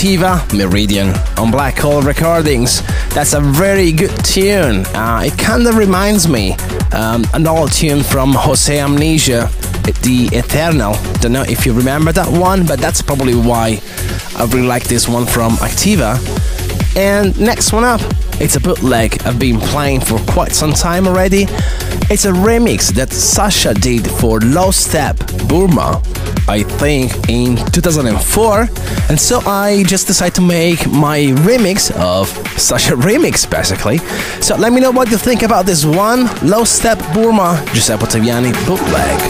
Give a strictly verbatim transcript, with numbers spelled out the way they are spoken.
Activa, Meridian on Black Hole Recordings. That's a very good tune. Uh, it kind of reminds me um, an old tune from Jose Amnesia, The Eternal. Don't know if you remember that one, but that's probably why I really like this one from Activa. And next one up, it's a bootleg I've been playing for quite some time already. It's a remix that Sasha did for Low Step Burma, I think in two thousand four, and so I just decided to make my remix of Sasha remix, basically. So let me know what you think about this one, Low Step Burma, Giuseppe Ottaviani bootleg.